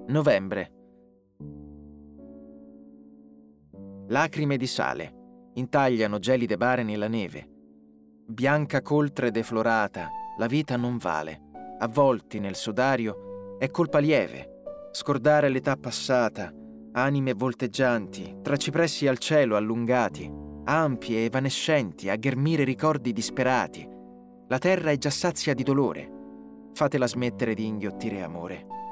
Novembre. Lacrime di sale intagliano gelide bare nella neve. Bianca coltre deflorata, la vita non vale. Avvolti nel sodario è colpa lieve. Scordare l'età passata, anime volteggianti, tra cipressi al cielo allungati, ampi e evanescenti, a ghermire ricordi disperati. La terra è già sazia di dolore. Fatela smettere di inghiottire amore.